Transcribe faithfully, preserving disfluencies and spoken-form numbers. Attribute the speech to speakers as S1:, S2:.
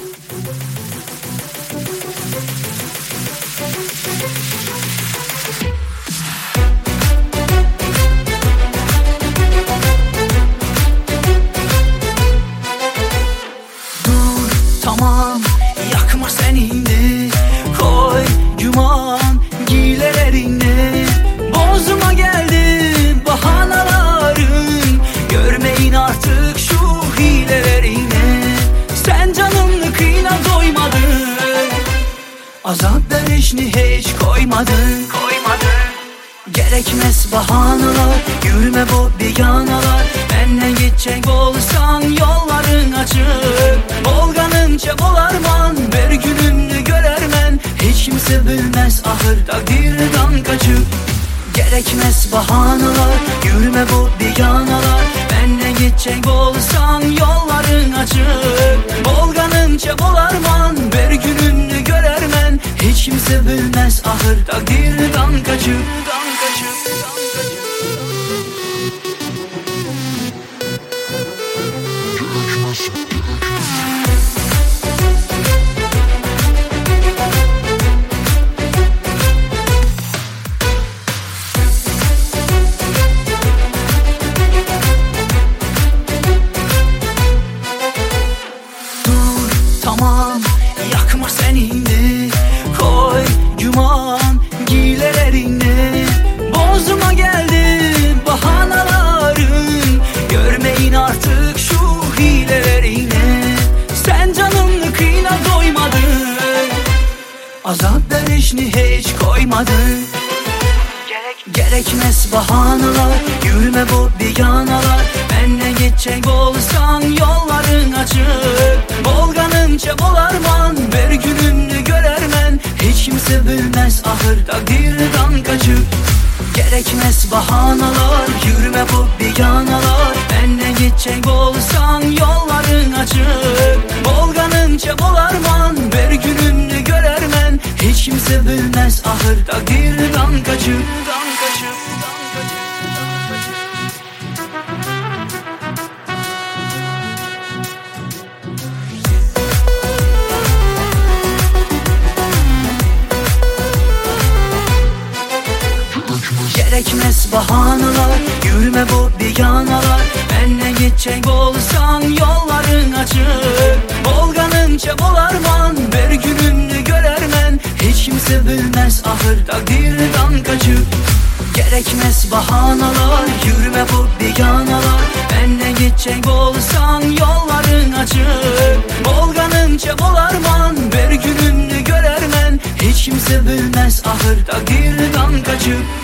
S1: Dur tamam, yakma senindi, koy güman giylerini. Bozma geldi bahanaların, görmeyin artık şu hilelerini. Sen canımlı kıyına doymadın, azap verişini hiç koymadın, koymadın. Gerekmez bahanalar, yürüme bu biganalar. Benden gidecek olsan yolların açık. Bolganınca bolarman, bir gününü görermen. Hiç kimse bilmez ahır takdirden kaçıp. Gerekmez bahanalar, yürüme bu biganalar. Benden gidecek olsan yolların açık. Bolganınca bolarman, bir gününü görermen. Hiç kimse bilmez ahır takdirden kaçıp. Dur tamam, yakma senindi, koy güman giylerini. Bozma geldi bahanaların, görmeyin artık şu hilelerini. Sen canımlı kıyına doymadın, azap verişini hiç koymadın. Gerekmez bahanalar, yürüme bu biganalar. Benden gidecek olsan yolların açık. Bolganınca bolarman, bir gününü görermen. Hiç kimse bilmez ahır takdirden kaçıp. Gerekmez bahanalar, yürüme bu biganalar. Benden gidecek olsan yolların açık. Bolganınca bolarman, bir gününü görermen. Hiç kimse bilmez ahır takdirden kaçıp. Gerekmez bahanalar, yürüme bu biganalar. Benden gidecek olsan yolların açık. Bolganınca bolarman, bir gününü görermen. Hiç kimse bilmez ahır takdirden kaçıp. Gerekmez bahanalar, yürüme bu biganalar. Benden gidecek olsan yolların açık. Bolganınca bolarman, bir gününü görermen. Hiç kimse bilmez ahır takdirden kaçıp.